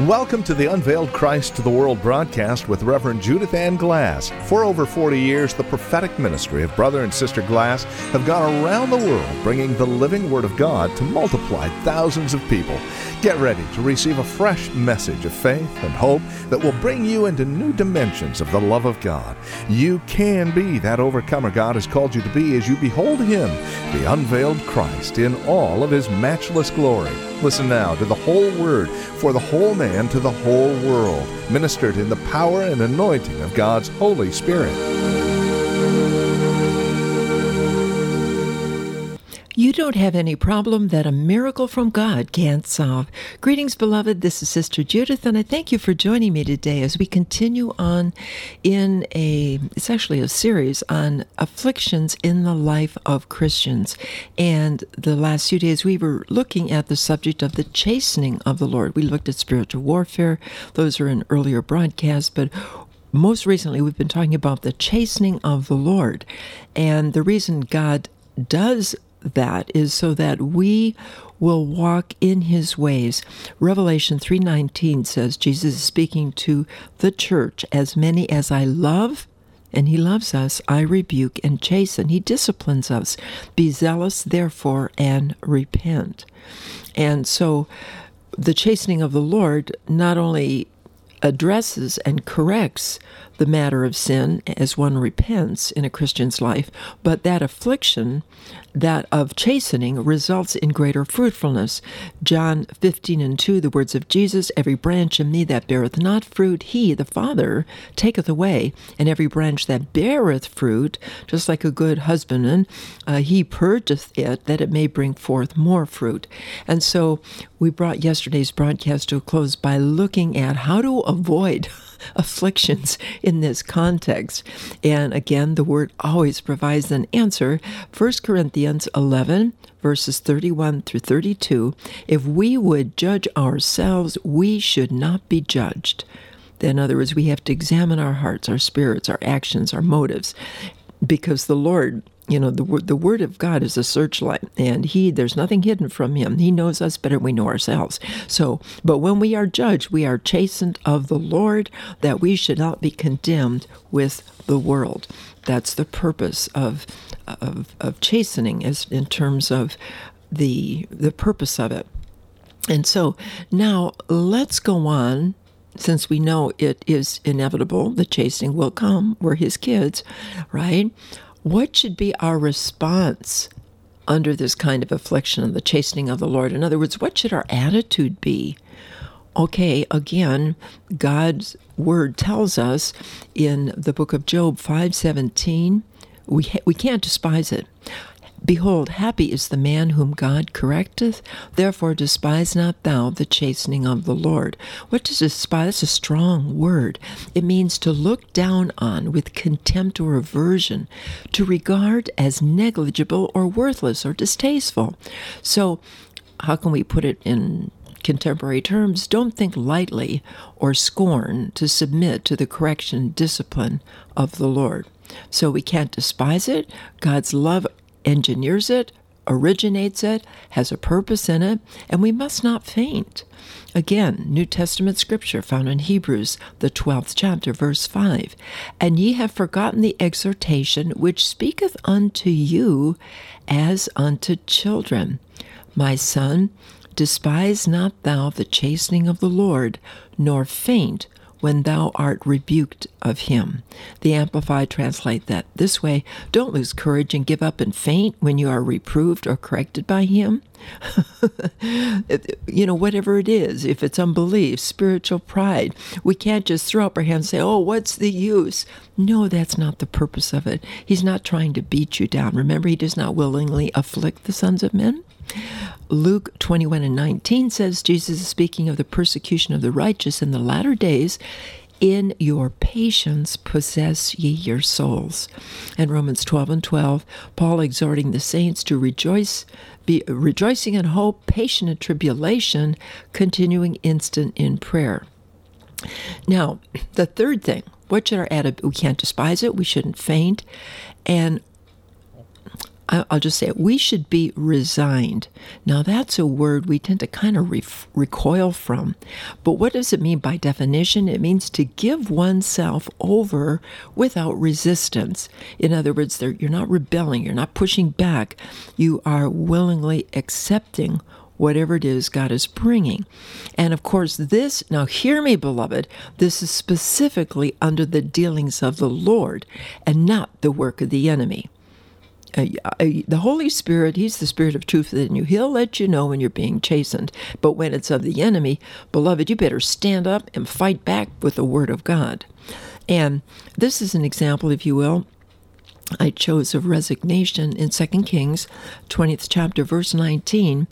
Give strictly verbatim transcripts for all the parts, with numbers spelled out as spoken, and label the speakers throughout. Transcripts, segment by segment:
Speaker 1: Welcome to the Unveiled Christ to the World broadcast with Reverend Judith Ann Glass. For over forty years, the prophetic ministry of Brother and Sister Glass have gone around the world bringing the living Word of God to multiply thousands of people. Get ready to receive a fresh message of faith and hope that will bring you into new dimensions of the love of God. You can be that overcomer God has called you to be as you behold Him, the unveiled Christ, in all of His matchless glory. Listen now to the whole Word for the whole man to the whole world, ministered in the power and anointing of God's Holy Spirit.
Speaker 2: You don't have any problem that a miracle from God can't solve. Greetings, beloved. This is Sister Judith, and I thank you for joining me today as we continue on in a, it's actually a series on afflictions in the life of Christians. And the last few days we were looking at the subject of the chastening of the Lord. We looked at spiritual warfare. Those are in earlier broadcasts, but most recently we've been talking about the chastening of the Lord. And the reason God does that is so that we will walk in His ways. Revelation three nineteen says, Jesus is speaking to the church, as many as I love, and He loves us, I rebuke and chasten. He disciplines us. Be zealous, therefore, and repent. And so the chastening of the Lord not only addresses and corrects the matter of sin as one repents in a Christian's life, but that affliction, that of chastening, results in greater fruitfulness. John fifteen and two, the words of Jesus, every branch in me that beareth not fruit, He, the Father, taketh away, and every branch that beareth fruit, just like a good husbandman, uh, He purgeth it, that it may bring forth more fruit. And so we brought yesterday's broadcast to a close by looking at how to avoid afflictions in this context. And again, the Word always provides an answer. First Corinthians eleven, verses thirty-one through thirty-two, if we would judge ourselves, we should not be judged. In other words, we have to examine our hearts, our spirits, our actions, our motives, because the Lord, you know, the, the Word of God is a searchlight, and He, there's nothing hidden from Him. He knows us better than we know ourselves. So, but when we are judged, we are chastened of the Lord, that we should not be condemned with the world. That's the purpose of of, of chastening, as in terms of the the purpose of it. And so now let's go on. Since we know it is inevitable, the chastening will come. We're His kids, right? What should be our response under this kind of affliction and the chastening of the Lord? In other words, what should our attitude be? Okay, again, God's Word tells us in the book of Job five seventeen, we ha- we can't despise it. Behold, happy is the man whom God correcteth, therefore despise not thou the chastening of the Lord. What does despise? That's a strong word. It means to look down on with contempt or aversion, to regard as negligible or worthless or distasteful. So, how can we put it in contemporary terms? Don't think lightly or scorn to submit to the correction and discipline of the Lord. So we can't despise it. God's love engineers it, originates it, has a purpose in it, and we must not faint. Again, New Testament scripture found in Hebrews, the twelfth chapter, verse five. And ye have forgotten the exhortation which speaketh unto you as unto children. My son, despise not thou the chastening of the Lord, nor faint when thou art rebuked of Him. The Amplified translate that this way: don't lose courage and give up and faint when you are reproved or corrected by Him. You know, whatever it is, if it's unbelief, spiritual pride, we can't just throw up our hands and say, oh, what's the use? No, that's not the purpose of it. He's not trying to beat you down. Remember, He does not willingly afflict the sons of men. Luke twenty-one and nineteen says, Jesus is speaking of the persecution of the righteous in the latter days. In your patience possess ye your souls. And Romans twelve and twelve, Paul exhorting the saints to rejoice, be rejoicing in hope, patient in tribulation, continuing instant in prayer. Now, the third thing, what should our attitude? We can't despise it. We shouldn't faint. And I'll just say it, we should be resigned. Now, that's a word we tend to kind of re- recoil from. But what does it mean by definition? It means to give oneself over without resistance. In other words, you're not rebelling, you're not pushing back. You are willingly accepting whatever it is God is bringing. And of course, this, now hear me, beloved, this is specifically under the dealings of the Lord and not the work of the enemy. Uh, uh, the Holy Spirit, He's the Spirit of truth within you. He'll let you know when you're being chastened. But when it's of the enemy, beloved, you better stand up and fight back with the Word of God. And this is an example, if you will, I chose of resignation in Second Kings, twentieth chapter, verse nineteen.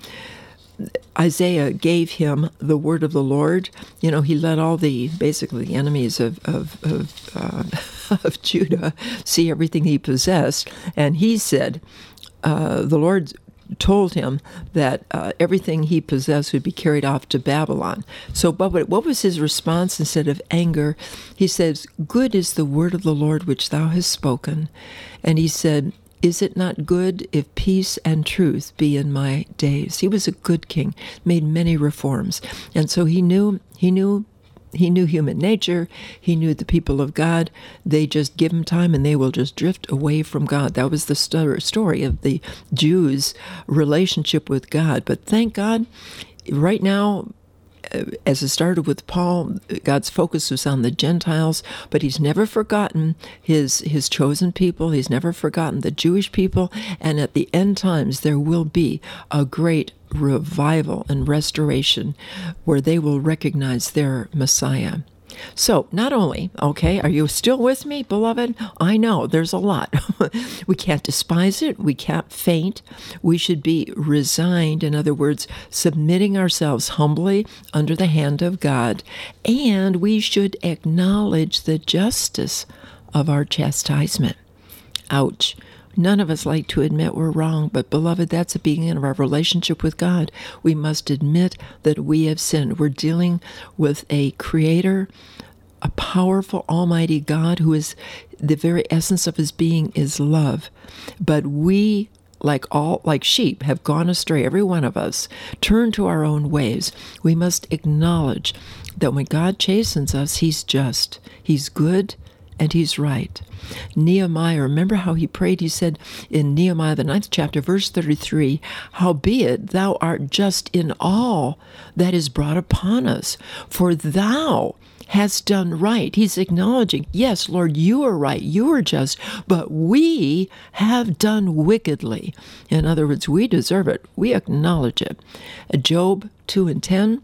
Speaker 2: Isaiah gave him the word of the Lord. You know, he let all the, basically the enemies of of of, uh, of Judah see everything he possessed. And he said, uh, the Lord told him that uh, everything he possessed would be carried off to Babylon. So but what was his response instead of anger? He says, good is the word of the Lord which thou hast spoken. And he said, is it not good if peace and truth be in my days? He was a good king, made many reforms. And so he knew, he knew, he knew human nature. He knew the people of God. They just give him time and they will just drift away from God. That was the st- story of the Jews' relationship with God. But thank God, right now, as it started with Paul, God's focus was on the Gentiles, but he's never forgotten his his chosen people. He's never forgotten the Jewish people. And at the end times, there will be a great revival and restoration where they will recognize their Messiah. So not only, okay, are you still with me, beloved? I know there's a lot. We can't despise it. We can't faint. We should be resigned. In other words, submitting ourselves humbly under the hand of God. And we should acknowledge the justice of our chastisement. Ouch. None of us like to admit we're wrong, but beloved, that's the beginning of our relationship with God. We must admit that we have sinned. We're dealing with a creator, a powerful, almighty God who is, the very essence of his being is love. But we, like all, like sheep, have gone astray, every one of us, turned to our own ways. We must acknowledge that when God chastens us, he's just, he's good, and he's right. Nehemiah, remember how he prayed? He said in Nehemiah, the ninth chapter, verse thirty-three, howbeit thou art just in all that is brought upon us, for thou hast done right. He's acknowledging, yes, Lord, you are right, you are just, but we have done wickedly. In other words, we deserve it. We acknowledge it. Job two and ten,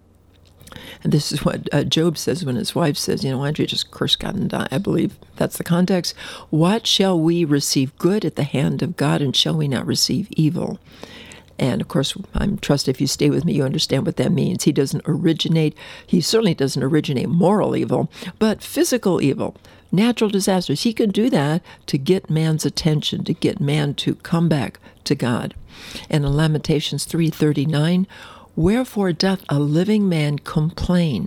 Speaker 2: and this is what uh, Job says when his wife says, you know, why don't you just curse God and die? I believe that's the context. What shall we receive good at the hand of God, and shall we not receive evil? And of course, I trust if you stay with me, you understand what that means. He doesn't originate, he certainly doesn't originate moral evil, but physical evil, natural disasters. He can do that to get man's attention, to get man to come back to God. And in Lamentations three thirty-nine, wherefore doth a living man complain?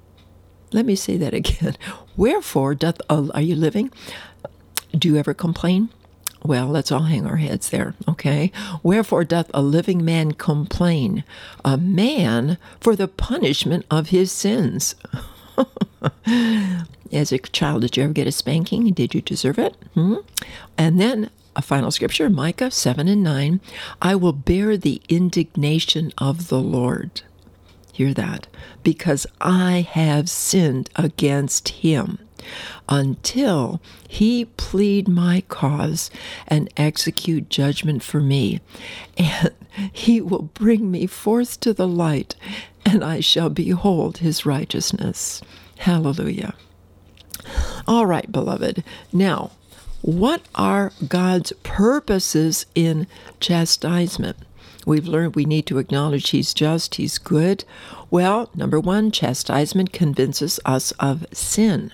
Speaker 2: Let me say that again. Wherefore doth a, are you living? Do you ever complain? Well, let's all hang our heads there, okay? Wherefore doth a living man complain? A man for the punishment of his sins. As a child, did you ever get a spanking? Did you deserve it? Hmm? And then a final scripture, Micah seven and nine, I will bear the indignation of the Lord. Hear that. Because I have sinned against him, until he plead my cause and execute judgment for me. And he will bring me forth to the light, and I shall behold his righteousness. Hallelujah. All right, beloved. Now, what are God's purposes in chastisement? We've learned we need to acknowledge he's just, he's good. Well, number one, chastisement convinces us of sin.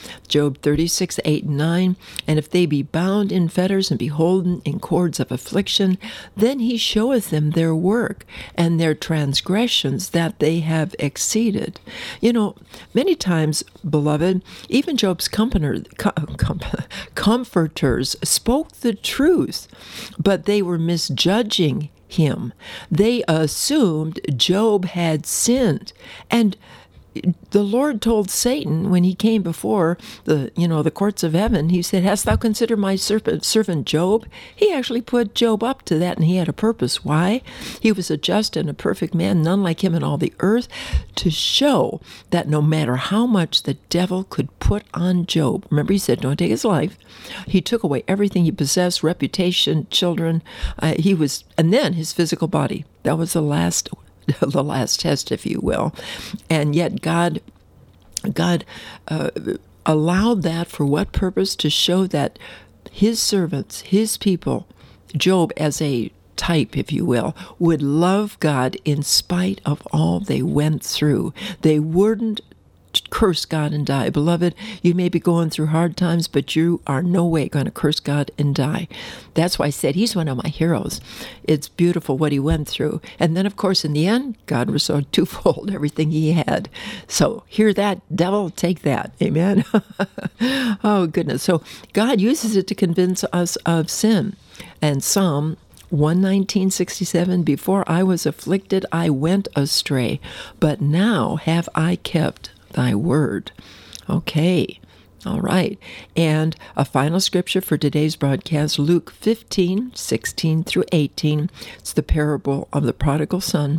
Speaker 2: Job thirty-six, eight and nine, and if they be bound in fetters and beholden in cords of affliction, then he showeth them their work and their transgressions that they have exceeded. You know, many times, beloved, even Job's comforter, com, comforters spoke the truth, but they were misjudging him. They assumed Job had sinned. And the Lord told Satan when he came before the, you know, the courts of heaven, he said, "Hast thou considered my servant, servant Job?" He actually put Job up to that, and he had a purpose. Why? He was a just and a perfect man, none like him in all the earth, to show that no matter how much the devil could put on Job, remember he said, don't take his life. He took away everything he possessed, reputation, children. Uh, he was, and then his physical body. That was the last the last test, if you will. And yet God God uh, allowed that for what purpose? To show that his servants, his people, Job as a type, if you will, would love God in spite of all they went through. They wouldn't curse God and die. Beloved, you may be going through hard times, but you are no way going to curse God and die. That's why I said he's one of my heroes. It's beautiful what he went through. And then, of course, in the end, God restored twofold everything he had. So hear that, devil, take that. Amen? Oh, goodness. So God uses it to convince us of sin. And Psalm one nineteen, sixty-seven, before I was afflicted, I went astray, but now have I kept thy word. Okay. All right. And a final scripture for today's broadcast, Luke fifteen, sixteen through eighteen. It's the parable of the prodigal son.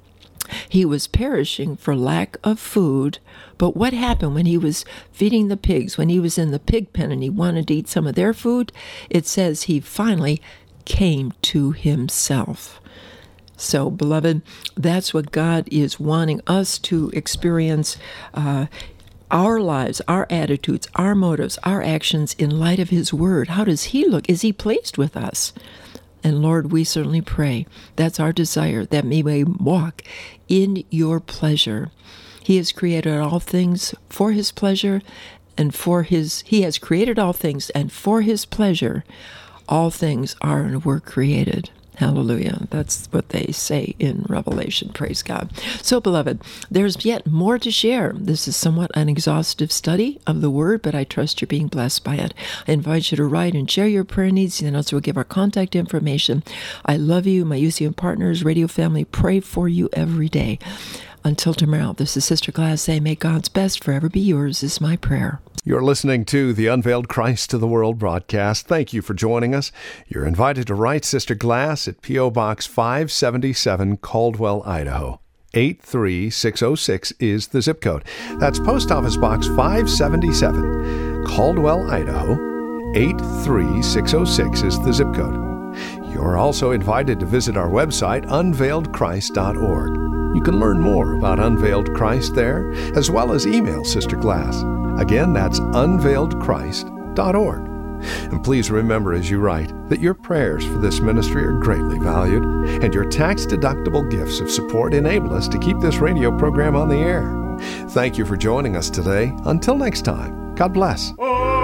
Speaker 2: He was perishing for lack of food, but what happened when he was feeding the pigs, when he was in the pig pen and he wanted to eat some of their food? It says he finally came to himself. So, beloved, that's what God is wanting us to experience. Uh, our lives, our attitudes, our motives, our actions in light of his word. How does he look? Is he pleased with us? And Lord, we certainly pray. That's our desire, that we may walk in your pleasure. He has created all things for his pleasure and for his, he has created all things, and for his pleasure, all things are and were created. Hallelujah. That's what they say in Revelation. Praise God. So, beloved, there's yet more to share. This is somewhat an exhaustive study of the Word, but I trust you're being blessed by it. I invite you to write and share your prayer needs, and also we'll give our contact information. I love you, my U C M partners, radio family. Pray for you every day. Until tomorrow, this is Sister Glass saying, may God's best forever be yours, is my prayer.
Speaker 1: You're listening to the Unveiled Christ to the World broadcast. Thank you for joining us. You're invited to write Sister Glass at P O. Box five seventy-seven, Caldwell, Idaho. eight three six oh six is the zip code. That's Post Office Box five seventy-seven, Caldwell, Idaho. eight three six oh six is the zip code. You're also invited to visit our website, unveiled christ dot org. You can learn more about Unveiled Christ there, as well as email Sister Glass. Again, that's unveiled christ dot org. And please remember as you write that your prayers for this ministry are greatly valued, and your tax-deductible gifts of support enable us to keep this radio program on the air. Thank you for joining us today. Until next time, God bless.